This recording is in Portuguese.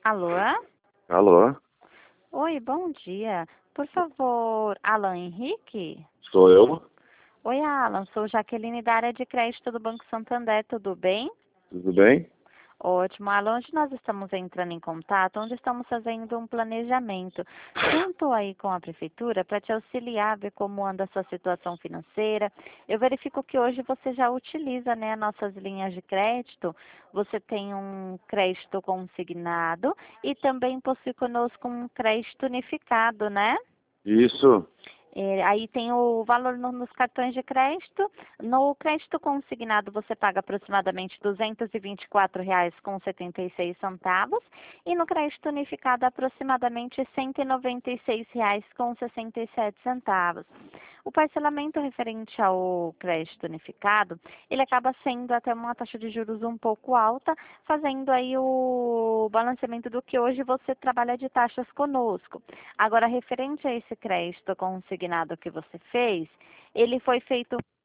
Alô? Alô, Oi, bom dia. Por favor, Alan Henrique? sou eu? Oi, Alan, sou Jaqueline da área de crédito do Banco Santander, tudo bem? Tudo bem? Ótimo, Alan, onde nós estamos entrando em contato, onde estamos fazendo um planejamento junto aí com a prefeitura para te auxiliar, a ver como anda a sua situação financeira. Eu verifico que hoje você já utiliza, né, nossas linhas de crédito, você tem um crédito consignado e também possui conosco um crédito unificado, né? Isso, Aí tem o valor nos cartões de crédito. No crédito consignado você paga aproximadamente R$ 224,76 e no crédito unificado aproximadamente R$ 196,67. O parcelamento referente ao crédito unificado, ele acaba sendo até uma taxa de juros um pouco alta, fazendo aí o balanceamento do que hoje você trabalha de taxas conosco. Agora, referente a esse crédito consignado que você fez, ele foi feito